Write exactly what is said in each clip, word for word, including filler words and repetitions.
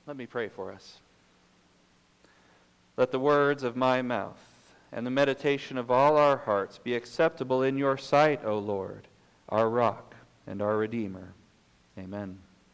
Let me pray for us. Let the words of my mouth and the meditation of all our hearts be acceptable in your sight, O Lord, our rock and our Redeemer. Amen.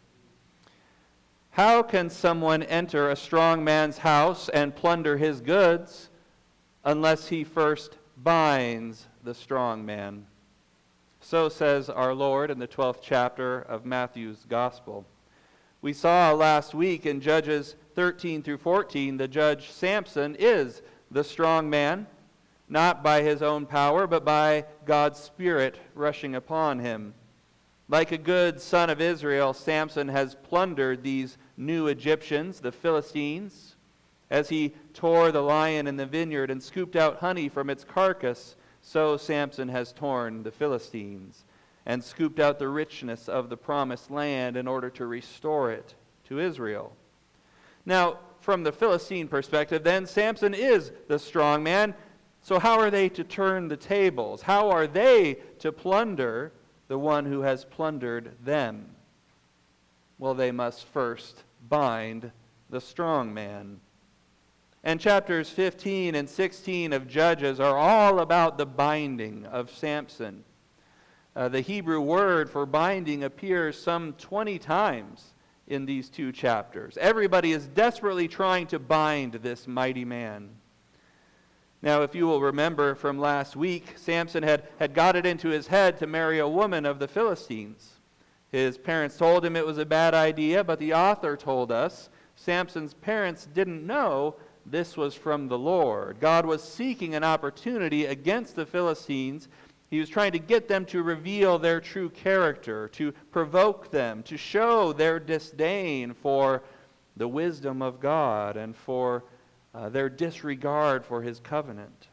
How can someone enter a strong man's house and plunder his goods unless he first binds the strong man? So says our Lord in the twelfth chapter of Matthew's Gospel. We saw last week in Judges thirteen through fourteen, the judge Samson is the strong man, not by his own power, but by God's Spirit rushing upon him. Like a good son of Israel, Samson has plundered these new Egyptians, the Philistines. As he tore the lion in the vineyard and scooped out honey from its carcass, so Samson has torn the Philistines and scooped out the richness of the promised land in order to restore it to Israel. Now, from the Philistine perspective, then, Samson is the strong man. So how are they to turn the tables? How are they to plunder the one who has plundered them? Well, they must first bind the strong man. And chapters fifteen and sixteen of Judges are all about the binding of Samson. Uh, the Hebrew word for binding appears some twenty times in these two chapters. Everybody is desperately trying to bind this mighty man. Now, if you will remember from last week, Samson had, had got it into his head to marry a woman of the Philistines. His parents told him it was a bad idea, but the author told us Samson's parents didn't know this was from the Lord. God was seeking an opportunity against the Philistines. He was trying to get them to reveal their true character, to provoke them, to show their disdain for the wisdom of God and for uh, their disregard for his covenant.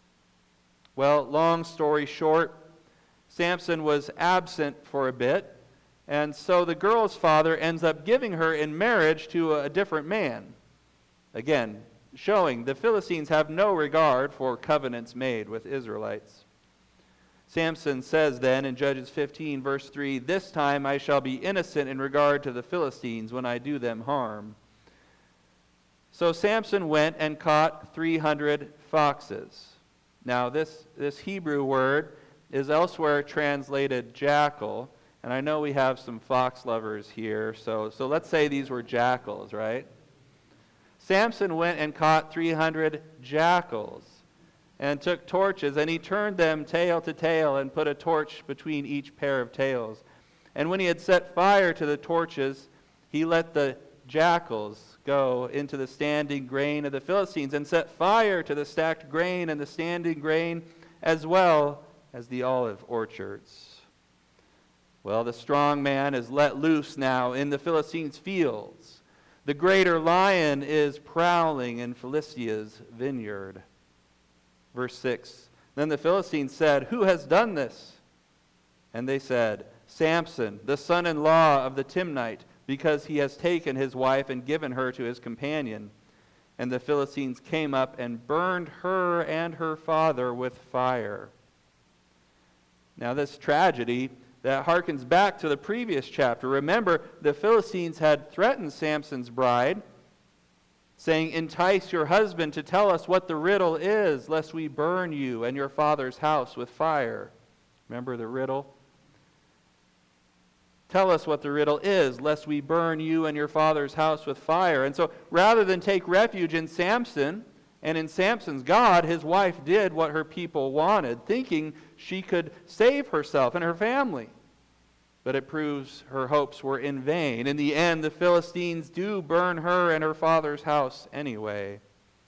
Well, long story short, Samson was absent for a bit, and so the girl's father ends up giving her in marriage to a different man. Again, showing the Philistines have no regard for covenants made with Israelites. Samson says then in Judges fifteen, verse three, "This time I shall be innocent in regard to the Philistines when I do them harm." So Samson went and caught three hundred foxes. Now this, this Hebrew word is elsewhere translated jackal, and I know we have some fox lovers here, so, so let's say these were jackals, right? Samson went and caught three hundred jackals and took torches, and he turned them tail to tail and put a torch between each pair of tails. And when he had set fire to the torches, he let the jackals go into the standing grain of the Philistines and set fire to the stacked grain and the standing grain as well as the olive orchards. Well, the strong man is let loose now in the Philistines' fields. The greater lion is prowling in Philistia's vineyard. Verse six, "Then the Philistines said, 'Who has done this?' And they said, 'Samson, the son-in-law of the Timnite, because he has taken his wife and given her to his companion.' And the Philistines came up and burned her and her father with fire." Now this tragedy that harkens back to the previous chapter. Remember, the Philistines had threatened Samson's bride, saying, "Entice your husband to tell us what the riddle is, lest we burn you and your father's house with fire." Remember the riddle? "Tell us what the riddle is, lest we burn you and your father's house with fire." And so rather than take refuge in Samson and in Samson's God, his wife did what her people wanted, thinking she could save herself and her family. But it proves her hopes were in vain. In the end, the Philistines do burn her and her father's house anyway.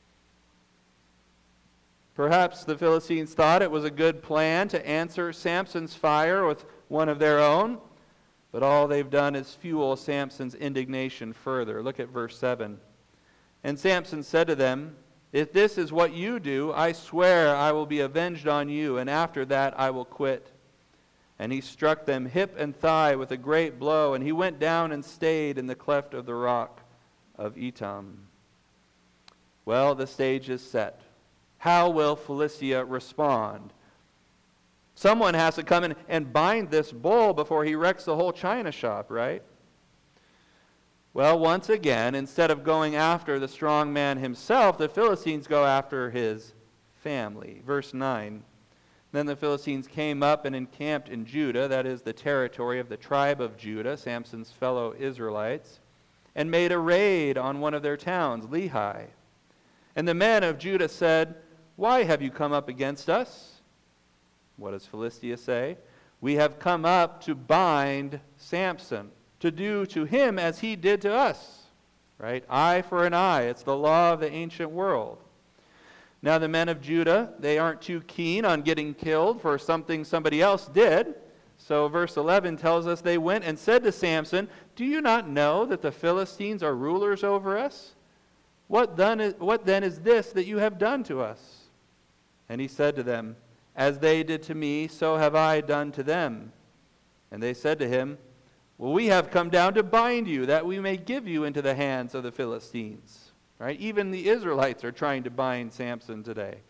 Perhaps the Philistines thought it was a good plan to answer Samson's fire with one of their own, but all they've done is fuel Samson's indignation further. Look at verse seven. "And Samson said to them, 'If this is what you do, I swear I will be avenged on you, and after that I will quit.' And he struck them hip and thigh with a great blow, and he went down and stayed in the cleft of the rock of Etam." Well, the stage is set. How will Philistia respond? Someone has to come in and bind this bull before he wrecks the whole china shop, right? Well, once again, instead of going after the strong man himself, the Philistines go after his family. Verse nine. Then the Philistines came up and encamped in Judah, that is the territory of the tribe of Judah, Samson's fellow Israelites, and made a raid on one of their towns, Lehi. And the men of Judah said, "Why have you come up against us?" What does Philistia say? "We have come up to bind Samson, to do to him as he did to us." Right? Eye for an eye. It's the law of the ancient world. Now the men of Judah, they aren't too keen on getting killed for something somebody else did. So verse eleven tells us they went and said to Samson, "Do you not know that the Philistines are rulers over us? What then is, what then is this that you have done to us?" And he said to them, "As they did to me, so have I done to them." And they said to him, "Well, we have come down to bind you, that we may give you into the hands of the Philistines." Right? Even the Israelites are trying to bind Samson today.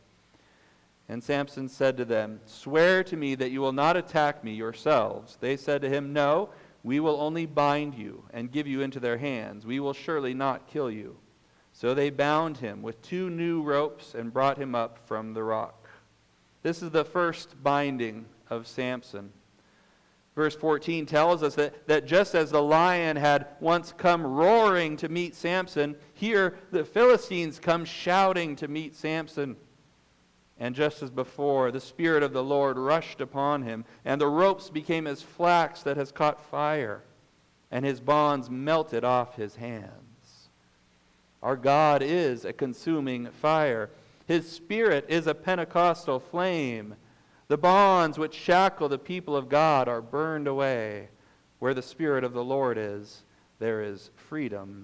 And Samson said to them, "Swear to me that you will not attack me yourselves." They said to him, "No, we will only bind you and give you into their hands. We will surely not kill you." So they bound him with two new ropes and brought him up from the rock. This is the first binding of Samson. Verse fourteen tells us that, that just as the lion had once come roaring to meet Samson, here the Philistines come shouting to meet Samson. And just as before, the Spirit of the Lord rushed upon him, and the ropes became as flax that has caught fire, and his bonds melted off his hands. Our God is a consuming fire. His Spirit is a Pentecostal flame. The bonds which shackle the people of God are burned away. Where the Spirit of the Lord is, there is freedom.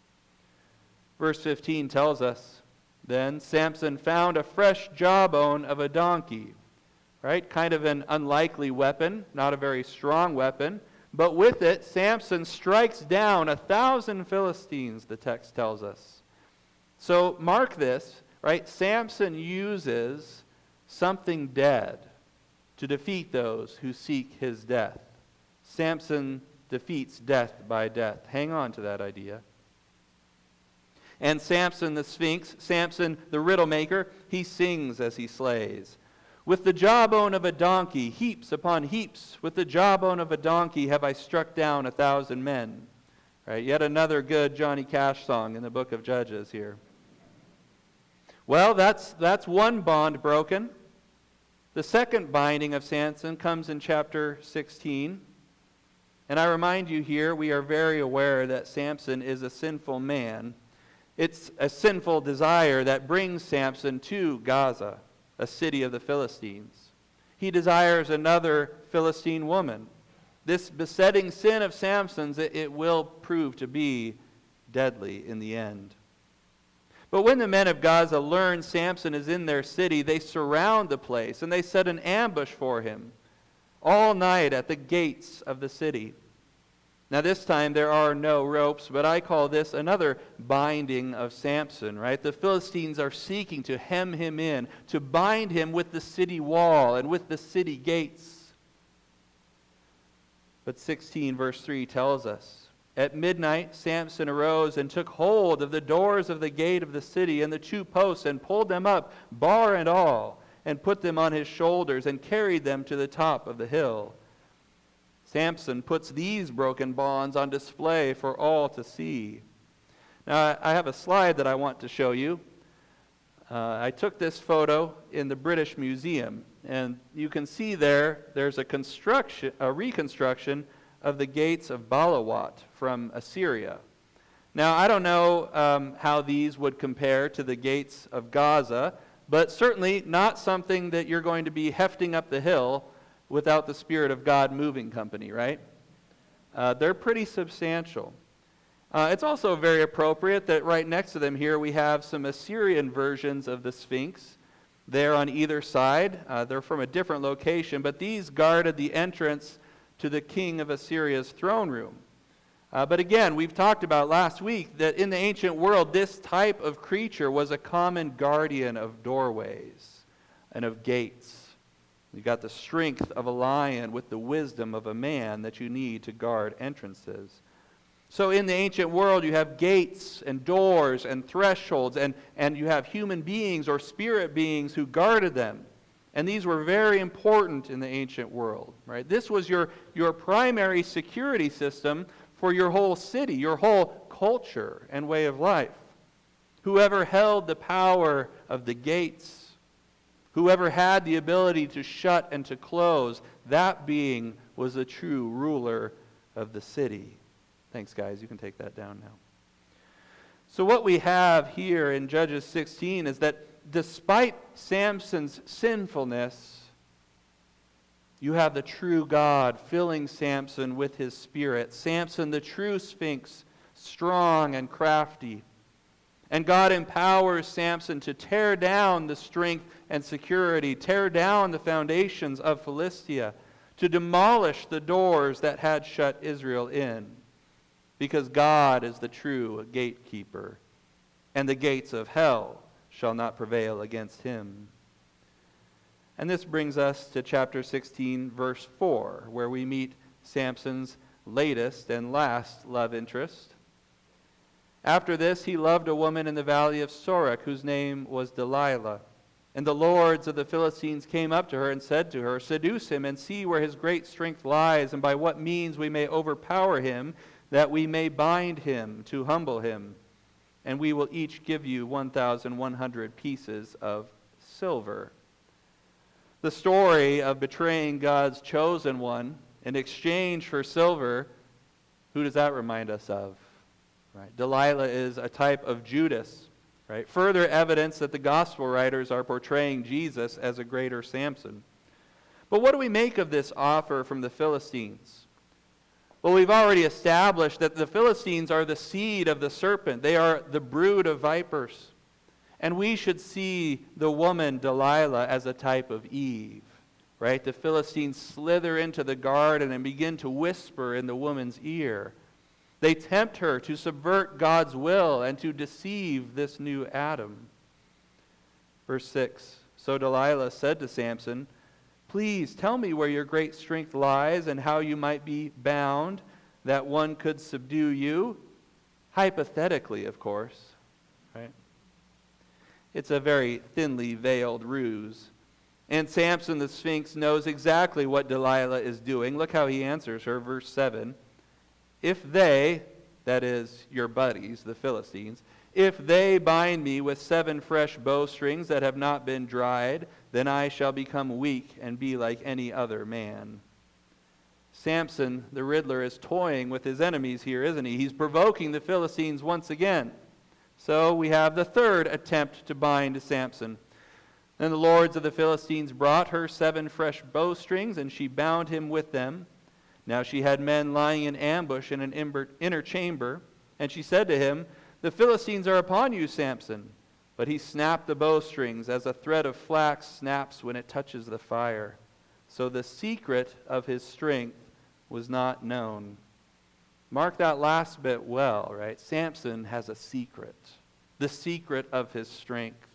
Verse fifteen tells us, then Samson found a fresh jawbone of a donkey. Right? Kind of an unlikely weapon, not a very strong weapon. But with it, Samson strikes down a thousand Philistines, the text tells us. So mark this, right? Samson uses something dead to defeat those who seek his death. Samson defeats death by death. Hang on to that idea. And Samson the Sphinx, Samson the riddle maker, he sings as he slays. With the jawbone of a donkey, heaps upon heaps, with the jawbone of a donkey have I struck down a thousand men. Right? Yet another good Johnny Cash song in the book of Judges here. Well, that's that's one bond broken. The second binding of Samson comes in chapter sixteen. And I remind you here, we are very aware that Samson is a sinful man. It's a sinful desire that brings Samson to Gaza, a city of the Philistines. He desires another Philistine woman. This besetting sin of Samson's, it, it will prove to be deadly in the end. But when the men of Gaza learn Samson is in their city, they surround the place and they set an ambush for him all night at the gates of the city. Now this time there are no ropes, but I call this another binding of Samson, right? The Philistines are seeking to hem him in, to bind him with the city wall and with the city gates. But sixteen verse three tells us, at midnight, Samson arose and took hold of the doors of the gate of the city and the two posts and pulled them up, bar and all, and put them on his shoulders and carried them to the top of the hill. Samson puts these broken bonds on display for all to see. Now, I have a slide that I want to show you. Uh, I took this photo in the British Museum, and you can see there, there's a construction, a reconstruction of the gates of Balawat from Assyria. Now, I don't know um, how these would compare to the gates of Gaza, but certainly not something that you're going to be hefting up the hill without the Spirit of God moving company, right? Uh, they're pretty substantial. Uh, it's also very appropriate that right next to them here we have some Assyrian versions of the Sphinx. They're on either side. Uh, they're from a different location, but these guarded the entrance to the king of Assyria's throne room. Uh, but again, we've talked about last week that in the ancient world, this type of creature was a common guardian of doorways and of gates. You've got the strength of a lion with the wisdom of a man that you need to guard entrances. So in the ancient world, you have gates and doors and thresholds, and, and you have human beings or spirit beings who guarded them. And these were very important in the ancient world, right? This was your, your primary security system for your whole city, your whole culture and way of life. Whoever held the power of the gates, whoever had the ability to shut and to close, that being was the true ruler of the city. Thanks, guys. You can take that down now. So what we have here in Judges sixteen is that despite Samson's sinfulness, you have the true God filling Samson with his spirit. Samson, the true Sphinx, strong and crafty. And God empowers Samson to tear down the strength and security, tear down the foundations of Philistia, to demolish the doors that had shut Israel in. Because God is the true gatekeeper, and the gates of hell shall not prevail against him. And this brings us to chapter sixteen, verse four, where we meet Samson's latest and last love interest. After this, he loved a woman in the valley of Sorek, whose name was Delilah. And the lords of the Philistines came up to her and said to her, "Seduce him and see where his great strength lies, and by what means we may overpower him, that we may bind him to humble him. And we will each give you one thousand one hundred pieces of silver." The story of betraying God's chosen one in exchange for silver, who does that remind us of? Right? Delilah is a type of Judas. Right? Further evidence that the gospel writers are portraying Jesus as a greater Samson. But what do we make of this offer from the Philistines? Well, we've already established that the Philistines are the seed of the serpent. They are the brood of vipers. And we should see the woman Delilah as a type of Eve. Right? The Philistines slither into the garden and begin to whisper in the woman's ear. They tempt her to subvert God's will and to deceive this new Adam. Verse six, so Delilah said to Samson, "Please tell me where your great strength lies and how you might be bound, that one could subdue you." Hypothetically, of course. Right? It's a very thinly veiled ruse. And Samson the Sphinx knows exactly what Delilah is doing. Look how he answers her, verse seven. "If they," that is your buddies, the Philistines, "if they bind me with seven fresh bowstrings that have not been dried, then I shall become weak and be like any other man." Samson, the Riddler, is toying with his enemies here, isn't he? He's provoking the Philistines once again. So we have the third attempt to bind Samson. Then the lords of the Philistines brought her seven fresh bowstrings, and she bound him with them. Now she had men lying in ambush in an inner chamber, and she said to him, "The Philistines are upon you, Samson." But he snapped the bowstrings as a thread of flax snaps when it touches the fire. So the secret of his strength was not known. Mark that last bit well, right? Samson has a secret. The secret of his strength.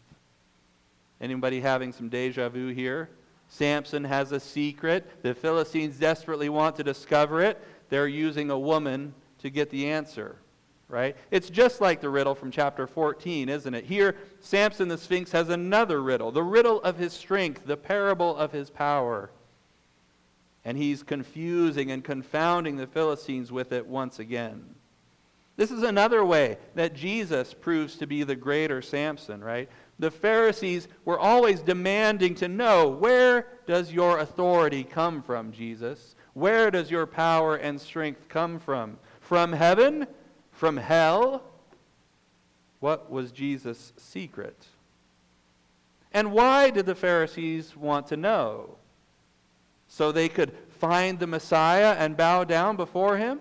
Anybody having some deja vu here? Samson has a secret. The Philistines desperately want to discover it. They're using a woman to get the answer. Right? It's just like the riddle from chapter fourteen, isn't it? Here, Samson the Sphinx has another riddle. The riddle of his strength. The parable of his power. And he's confusing and confounding the Philistines with it once again. This is another way that Jesus proves to be the greater Samson, right? The Pharisees were always demanding to know, where does your authority come from, Jesus? Where does your power and strength come from? From heaven? From hell? What was Jesus' secret? And why did the Pharisees want to know? So they could find the Messiah and bow down before him?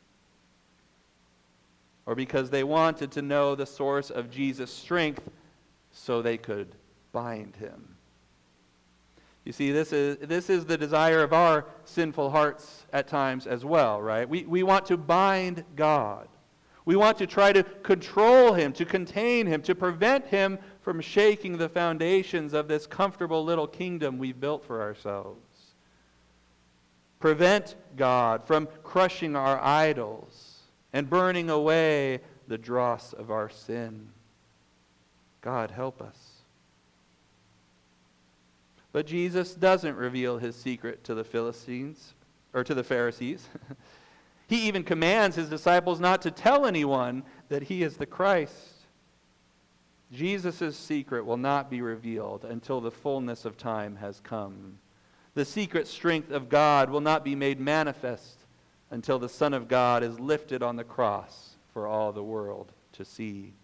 Or because they wanted to know the source of Jesus' strength so they could bind him? You see, this is this is the desire of our sinful hearts at times as well, right? We, we want to bind God. We want to try to control him, to contain him, to prevent him from shaking the foundations of this comfortable little kingdom we've built for ourselves. Prevent God from crushing our idols. and burning away the dross of our sin. God help us. But Jesus doesn't reveal his secret to the Philistines, or to the Pharisees. He even commands his disciples not to tell anyone that he is the Christ. Jesus' secret will not be revealed until the fullness of time has come. The secret strength of God will not be made manifest until the Son of God is lifted on the cross for all the world to see.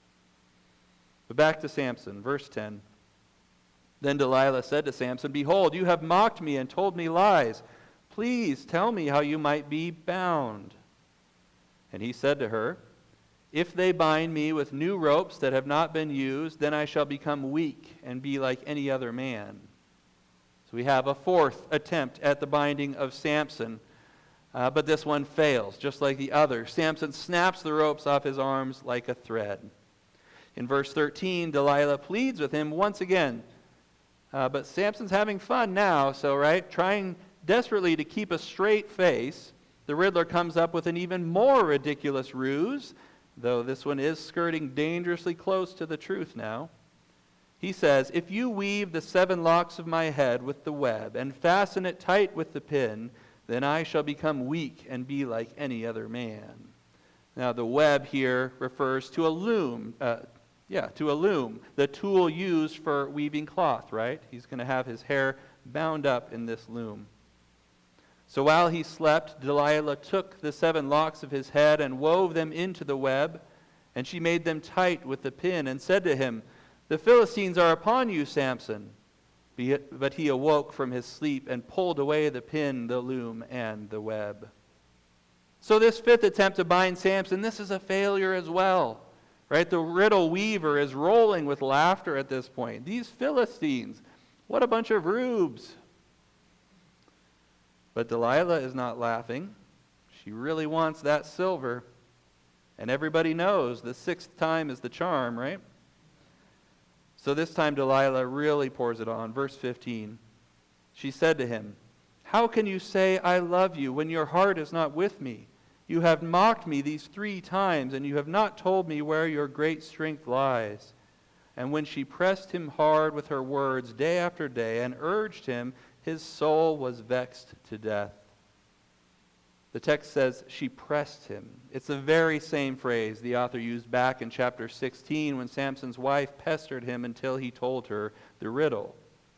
But back to Samson, verse ten. Then Delilah said to Samson, "Behold, you have mocked me and told me lies. Please tell me how you might be bound." And he said to her, "If they bind me with new ropes that have not been used, then I shall become weak and be like any other man." So we have a fourth attempt at the binding of Samson, uh, but this one fails, just like the other. Samson snaps the ropes off his arms like a thread. In verse thirteen, Delilah pleads with him once again. Uh, but Samson's having fun now, so, right, trying desperately to keep a straight face, the Riddler comes up with an even more ridiculous ruse, though this one is skirting dangerously close to the truth now. He says, "If you weave the seven locks of my head with the web and fasten it tight with the pin, then I shall become weak and be like any other man." Now the web here refers to a loom, uh, Yeah, to a loom, the tool used for weaving cloth, right? He's going to have his hair bound up in this loom. So while he slept, Delilah took the seven locks of his head and wove them into the web, and she made them tight with the pin and said to him, "The Philistines are upon you, Samson." But he awoke from his sleep and pulled away the pin, the loom, and the web. So this fifth attempt to bind Samson, this is a failure as well. Right? The riddle weaver is rolling with laughter at this point. These Philistines, what a bunch of rubes. But Delilah is not laughing. She really wants that silver. And everybody knows the sixth time is the charm, right? So this time Delilah really pours it on. Verse fifteen. She said to him, "How can you say I love you when your heart is not with me? You have mocked me these three times, and you have not told me where your great strength lies." And when she pressed him hard with her words day after day and urged him, his soul was vexed to death. The text says she pressed him. It's the very same phrase the author used back in chapter sixteen when Samson's wife pestered him until he told her the riddle.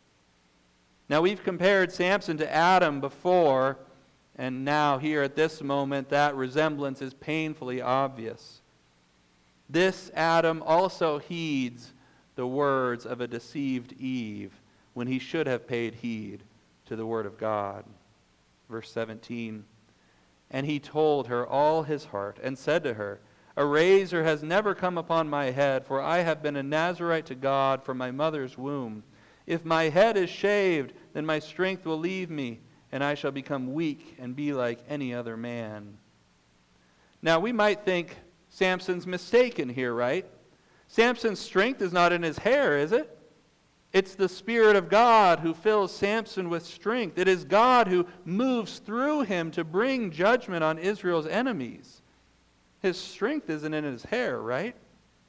Now we've compared Samson to Adam before, and now, here at this moment, that resemblance is painfully obvious. This Adam also heeds the words of a deceived Eve when he should have paid heed to the word of God. Verse seventeen, "And he told her all his heart and said to her, 'A razor has never come upon my head, for I have been a Nazirite to God from my mother's womb. If my head is shaved, then my strength will leave me, and I shall become weak and be like any other man.'" Now we might think Samson's mistaken here, right? Samson's strength is not in his hair, is it? It's the Spirit of God who fills Samson with strength. It is God who moves through him to bring judgment on Israel's enemies. His strength isn't in his hair, right?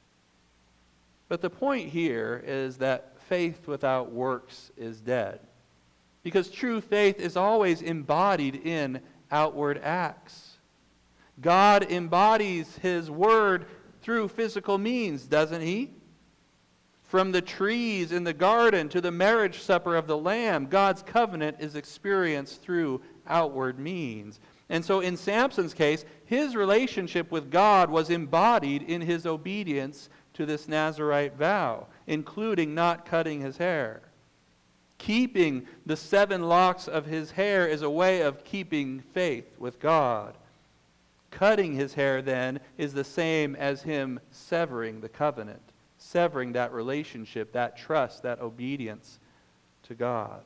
But the point here is that faith without works is dead. Because true faith is always embodied in outward acts. God embodies his word through physical means, doesn't he? From the trees in the garden to the marriage supper of the Lamb, God's covenant is experienced through outward means. And so in Samson's case, his relationship with God was embodied in his obedience to this Nazirite vow, including not cutting his hair. Keeping the seven locks of his hair is a way of keeping faith with God. Cutting his hair, then, is the same as him severing the covenant, severing that relationship, that trust, that obedience to God.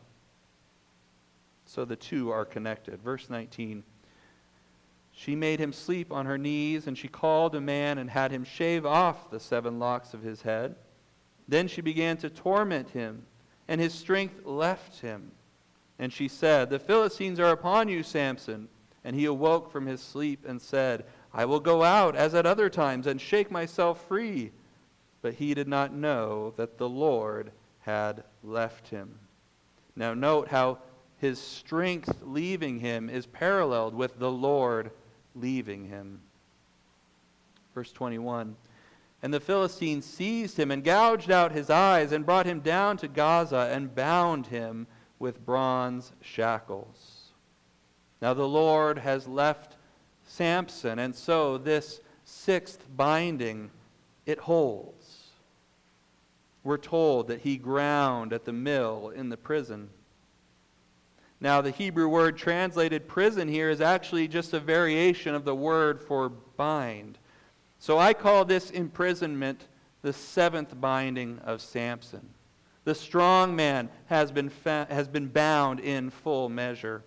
So the two are connected. Verse nineteen, "She made him sleep on her knees, and she called a man and had him shave off the seven locks of his head. Then she began to torment him, and his strength left him. And she said, 'The Philistines are upon you, Samson.' And he awoke from his sleep and said, I will go out as at other times and shake myself free. But he did not know that the Lord had left him. Now note how his strength leaving him is paralleled with the Lord leaving him. Verse twenty-one, and the Philistines seized him and gouged out his eyes and brought him down to Gaza and bound him with bronze shackles. Now the Lord has left Samson, and so this sixth binding, it holds. We're told that he ground at the mill in the prison. Now the Hebrew word translated prison here is actually just a variation of the word for bind. So I call this imprisonment the seventh binding of Samson. The strong man has been fa- has been bound in full measure.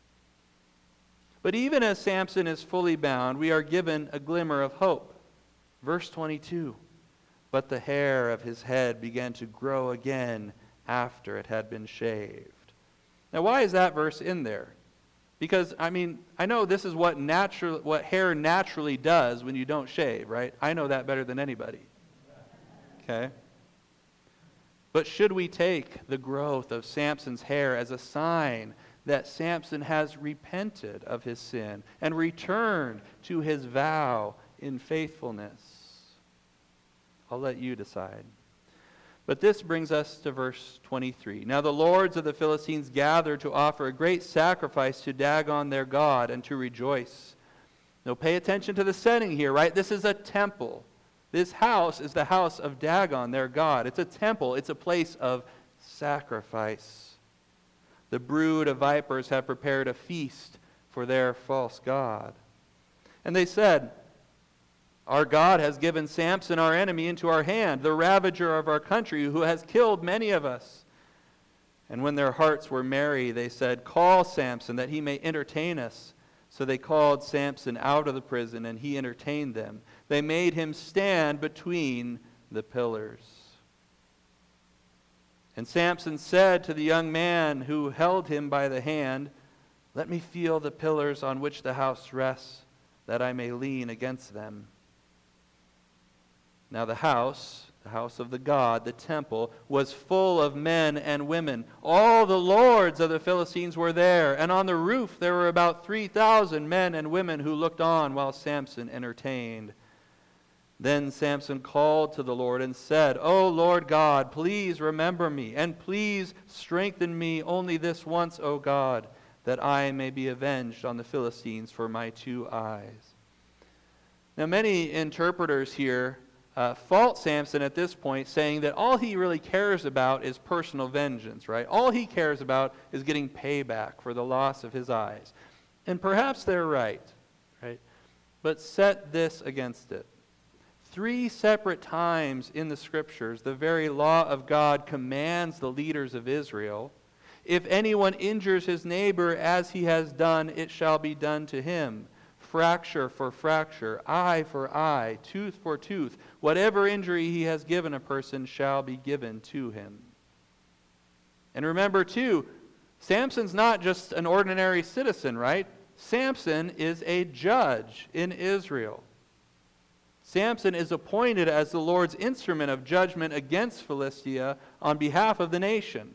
But even as Samson is fully bound, we are given a glimmer of hope. Verse twenty-two, but the hair of his head began to grow again after it had been shaved. Now why is that verse in there? Because, I mean, I know this is what natural, what hair naturally does when you don't shave, right? I know that better than anybody. Okay? But should we take the growth of Samson's hair as a sign that Samson has repented of his sin and returned to his vow in faithfulness? I'll let you decide. But this brings us to verse twenty-three. Now the lords of the Philistines gathered to offer a great sacrifice to Dagon their god and to rejoice. Now pay attention to the setting here, right? This is a temple. This house is the house of Dagon their god. It's a temple. It's a place of sacrifice. The brood of vipers have prepared a feast for their false god. And they said, our God has given Samson, our enemy, into our hand, the ravager of our country, who has killed many of us. And when their hearts were merry, they said, call Samson, that he may entertain us. So they called Samson out of the prison, and he entertained them. They made him stand between the pillars. And Samson said to the young man who held him by the hand, let me feel the pillars on which the house rests, that I may lean against them. Now the house, the house of the god, the temple, was full of men and women. All the lords of the Philistines were there, and on the roof there were about three thousand men and women who looked on while Samson entertained. Then Samson called to the Lord and said, O Lord God, please remember me, and please strengthen me only this once, O God, that I may be avenged on the Philistines for my two eyes. Now many interpreters here Uh, fault Samson at this point, saying that all he really cares about is personal vengeance, right? All he cares about is getting payback for the loss of his eyes. And perhaps they're right, right? But set this against it. Three separate times in the Scriptures, the very law of God commands the leaders of Israel, if anyone injures his neighbor as he has done, it shall be done to him. Fracture for fracture, eye for eye, tooth for tooth. Whatever injury he has given a person shall be given to him. And remember too, Samson's not just an ordinary citizen, right? Samson is a judge in Israel. Samson is appointed as the Lord's instrument of judgment against Philistia on behalf of the nation.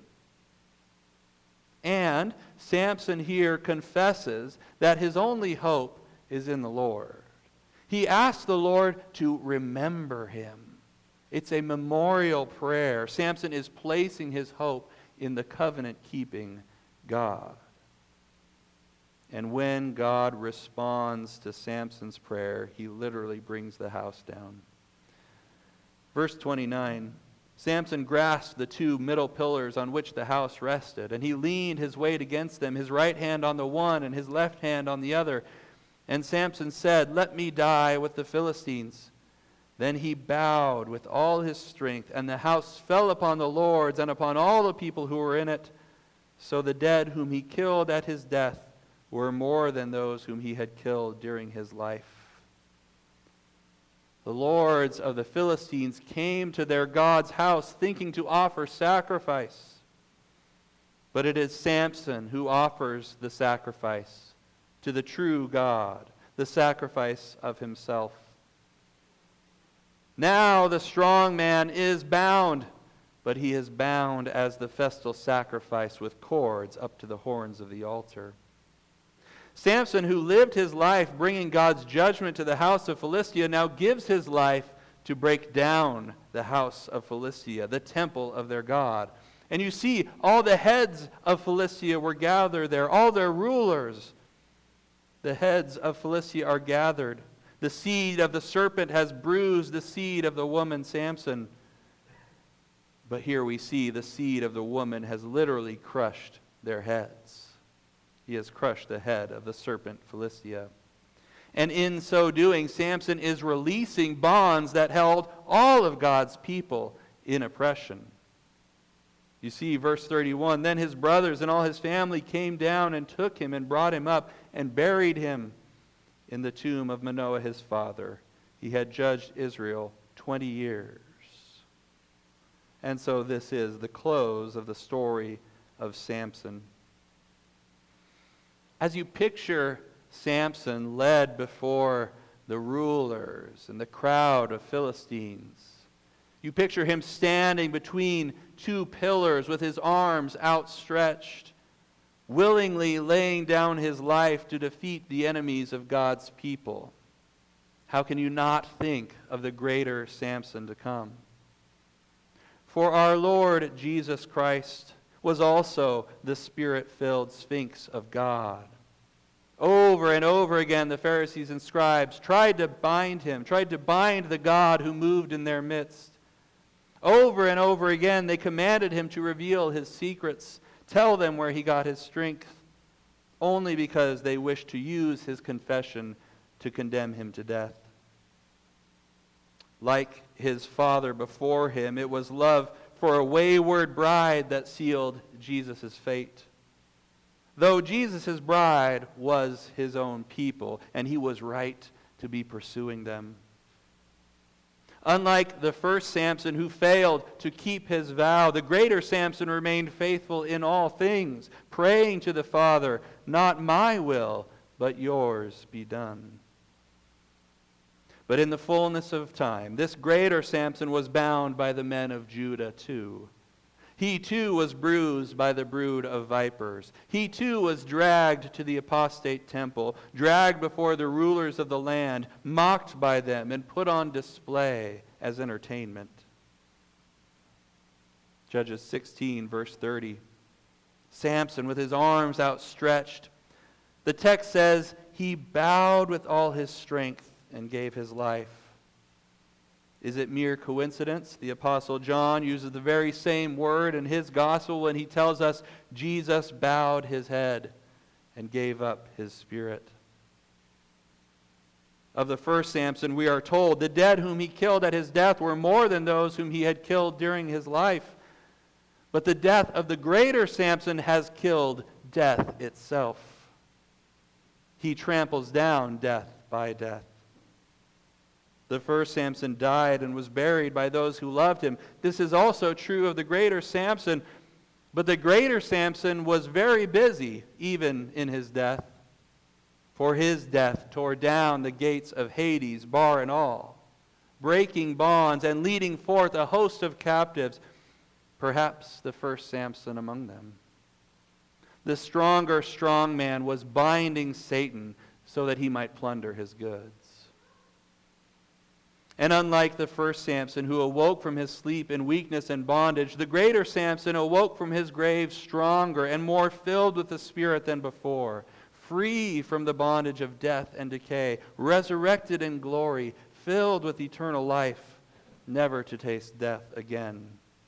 And Samson here confesses that his only hope is in the Lord. He asks the Lord to remember him. It's a memorial prayer. Samson is placing his hope in the covenant-keeping God. And when God responds to Samson's prayer, he literally brings the house down. Verse twenty-nine, Samson grasped the two middle pillars on which the house rested, and he leaned his weight against them, his right hand on the one and his left hand on the other. And Samson said, let me die with the Philistines. Then he bowed with all his strength, and the house fell upon the lords and upon all the people who were in it. So the dead whom he killed at his death were more than those whom he had killed during his life. The lords of the Philistines came to their God's house thinking to offer sacrifice. But it is Samson who offers the sacrifice. to the true God, the sacrifice of himself. Now the strong man is bound, but he is bound as the festal sacrifice with cords up to the horns of the altar. Samson, who lived his life bringing God's judgment to the house of Philistia, now gives his life to break down the house of Philistia, the temple of their God. And you see, all the heads of Philistia were gathered there, all their rulers. The heads of Philistia are gathered. The seed of the serpent has bruised the seed of the woman Samson. But here we see the seed of the woman has literally crushed their heads. He has crushed the head of the serpent Philistia. And in so doing, Samson is releasing bonds that held all of God's people in oppression. You see, verse thirty-one, then his brothers and all his family came down and took him and brought him up and buried him in the tomb of Manoah his father. He had judged Israel twenty years. And so this is the close of the story of Samson. As you picture Samson led before the rulers and the crowd of Philistines, you picture him standing between two pillars with his arms outstretched, willingly laying down his life to defeat the enemies of God's people. How can you not think of the greater Samson to come? For our Lord Jesus Christ was also the Spirit-filled Sphinx of God. Over and over again, the Pharisees and scribes tried to bind him, tried to bind the God who moved in their midst. Over and over again, they commanded him to reveal his secrets, tell them where he got his strength, only because they wished to use his confession to condemn him to death. Like his father before him, it was love for a wayward bride that sealed Jesus' fate. Though Jesus' bride was his own people, and he was right to be pursuing them. Unlike the first Samson who failed to keep his vow, the greater Samson remained faithful in all things, praying to the Father, not my will, but yours be done. But in the fullness of time, this greater Samson was bound by the men of Judah too. He too was bruised by the brood of vipers. He too was dragged to the apostate temple, dragged before the rulers of the land, mocked by them, and put on display as entertainment. Judges sixteen, verse thirty. Samson with his arms outstretched. The text says, he bowed with all his strength and gave his life. Is it mere coincidence? The Apostle John uses the very same word in his gospel when he tells us Jesus bowed his head and gave up his spirit. Of the first Samson, we are told the dead whom he killed at his death were more than those whom he had killed during his life. But the death of the greater Samson has killed death itself. He tramples down death by death. The first Samson died and was buried by those who loved him. This is also true of the greater Samson. But the greater Samson was very busy, even in his death. For his death tore down the gates of Hades, bar and all, breaking bonds and leading forth a host of captives, perhaps the first Samson among them. The stronger strong man was binding Satan so that he might plunder his goods. And unlike the first Samson, who awoke from his sleep in weakness and bondage, the greater Samson awoke from his grave stronger and more filled with the Spirit than before, free from the bondage of death and decay, resurrected in glory, filled with eternal life, never to taste death again.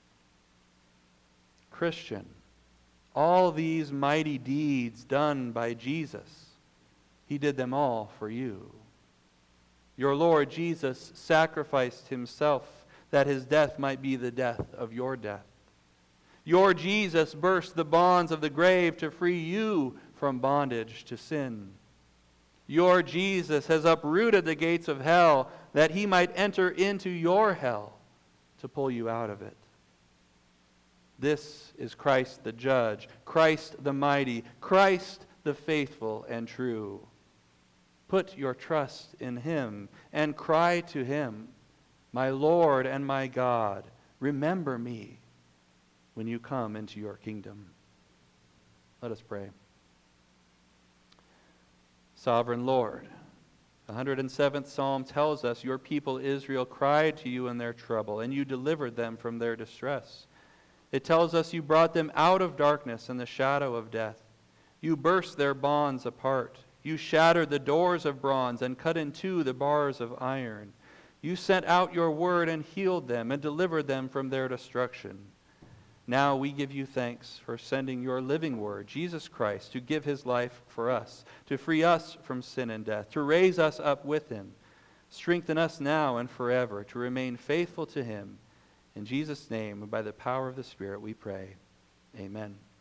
Christian, all these mighty deeds done by Jesus, he did them all for you. Your Lord Jesus sacrificed himself that his death might be the death of your death. Your Jesus burst the bonds of the grave to free you from bondage to sin. Your Jesus has uprooted the gates of hell that he might enter into your hell to pull you out of it. This is Christ the judge, Christ the mighty, Christ the faithful and true. Put your trust in him and cry to him, my Lord and my God, remember me when you come into your kingdom. Let us pray. Sovereign Lord, the one hundred seventh Psalm tells us your people Israel cried to you in their trouble, and you delivered them from their distress. It tells us you brought them out of darkness and the shadow of death. You burst their bonds apart. You shattered the doors of bronze and cut in two the bars of iron. You sent out your word and healed them and delivered them from their destruction. Now we give you thanks for sending your living word, Jesus Christ, to give his life for us, to free us from sin and death, to raise us up with him. Strengthen us now and forever to remain faithful to him. In Jesus' name and by the power of the Spirit we pray. Amen.